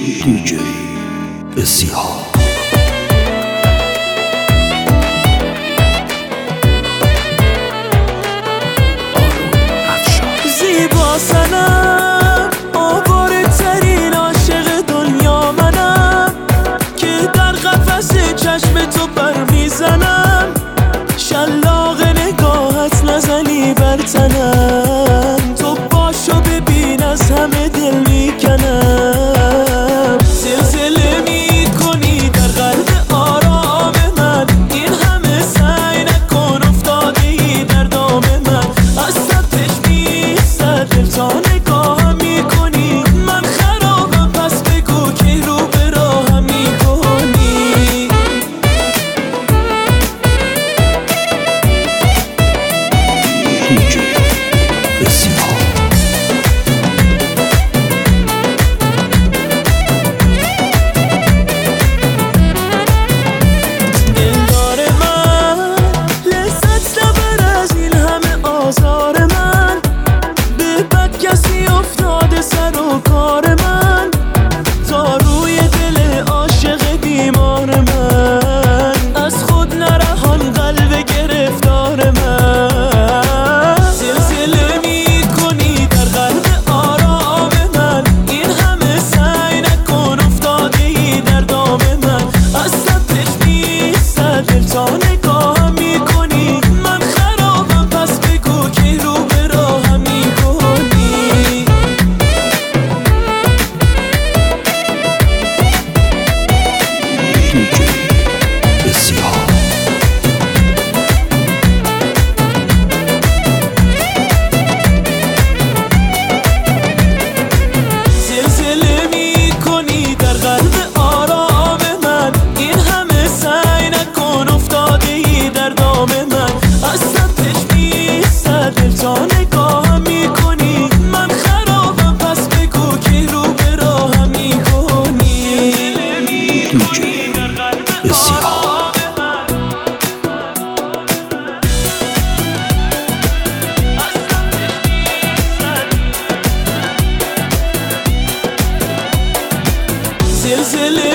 DJ SCR زیبا سنم آواره ترین عاشق دنیا منم که در قفس چشم تو بر میزنم شلاق نگاهت نزنی بر تنم تو باشو ببین از همه دل میکنم زلزله میکنی در قلب آرام من این همه سعی نکن افتاده ای در دام من از سطحش میستد دل تا نگاهم میکنی من خرابم پس بگو که رو به راهم میکنی DJ SCR کسی افتاده سر و کار من تا روی دل عاشق بیمار من از خود نرهان قلب گرفتار من زلزله میکنی در قلب آرام من این همه سعی نکن افتاده ای در دام من از سطحش میستد دل تا نگاهم میکنی من خرابم پس بگو که رو به راهم میکنی DJ SCR زلزله میکنی در قلب آرام من این همه سعی نکن افتاده ای در دام من از سطحش میستد دل تا نگاهم میکنی من خرابم پس بگو که رو به راهم میکنی DJ SCR زلزله